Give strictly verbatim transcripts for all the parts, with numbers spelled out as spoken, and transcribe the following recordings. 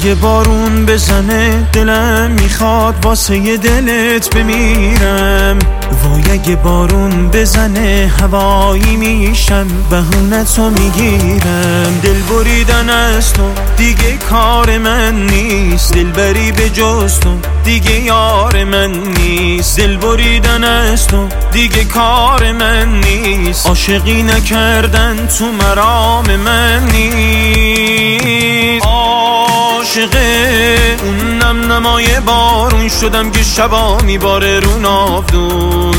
اگه بارون بزنه دلم میخواد واسه دلت بمیرم. وای اگه بارون بزنه هوایی میشم بهونتو میگیرم. دل بریدن از تو دیگه کار من نیست، دلبری به جز تو دیگه یار من نیست. دل بریدن از تو دیگه کار من نیست، عاشقی نکردن تو مرام من نیست. عاشقه اون نم نمای بارون شدم که شبا میباره رو ناودون.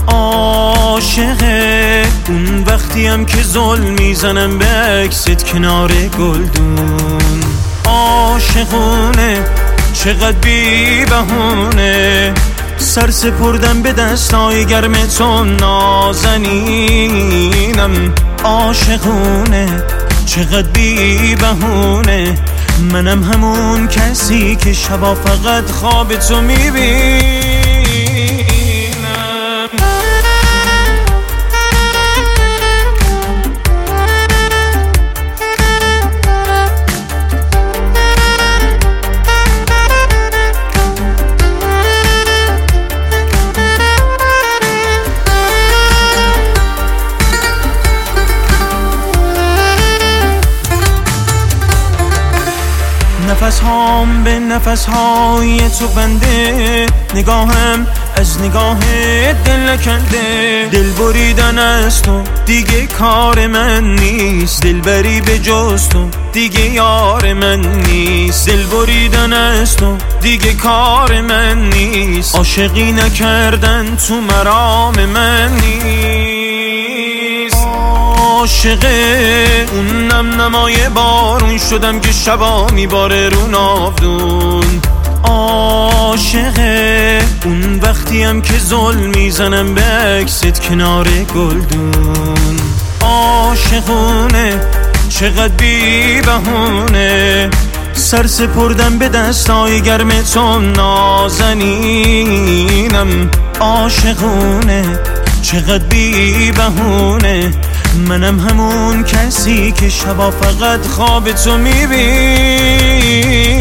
عاشقه اون وقتیم که ظلم میزنم به عکست کنار گلدون. عاشقونه چقدر بی بهونه سر سپردم به دستای گرم تو نازنینم. عاشقونه چقدر بی بهونه منم همون کسی که شبا فقط خواب تو میبینم. نفس هام به نفس های تو بنده، نگاهم از نگاه دل نکنده. دل بریدن از تو دیگه کار من نیست، دلبری به جز تو دیگه یار من نیست. دل بریدن از تو دیگه کار من نیست، عاشقی نکردن تو مرام من نیست. عاشقه اون نم نمای بارون شدم که شبا میباره رو ناودون. عاشقه اون وقتیم که ظلم میزنم به عکست کنار گلدون. عاشقونه چقدر بی بهونه سر سپردم به دستای گرم تو نازنینم. عاشقونه چقدر بی بهونه منم همون کسی که شبا فقط خواب تو میبینم.